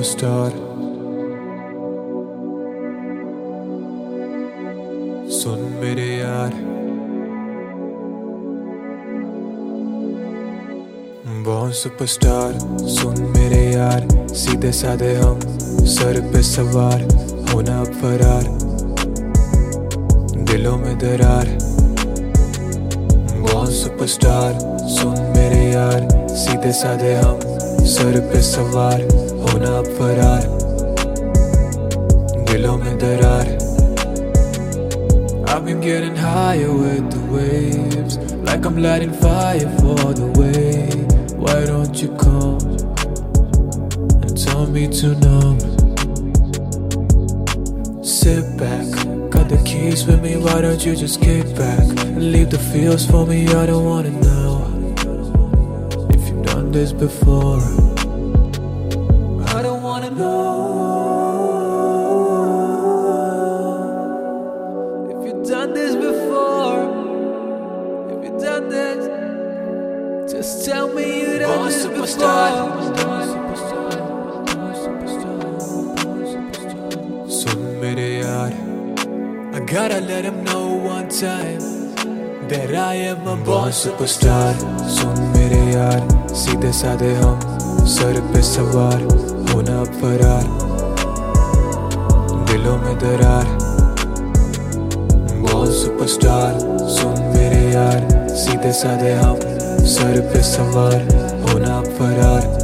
Superstar. सुन मेरे यार, बहुत सुपरस्टार। सुन मेरे यार, सीधे साधे हम, सर पे सवार, होना अब फरार, दिलों में दरार। बहुत सुपरस्टार। सुन मेरे यार, सीधे साधे हम, सर पे सवार, होना अब फरार, दिलों में दरार। I've been getting higher with the waves, like I'm lighting fire for the way. Why don't you come and tell me to numb? Sit back, got the keys with me, why don't you just kick back and leave the feels for me? I don't wanna know if you've done this before. I don't wanna know if you've done this before. If you've done this, just tell me you done this before. सुन मेरे यार, I gotta let him know one time that I am a born superstar. सुन मेरे यार, सीधे साधे हम, sir पे सवार, होना अब फरार, दिलों में दरार। born superstar. सुन मेरे यार, सीधे साधे हम, सर पे सवार, होना अब फरार,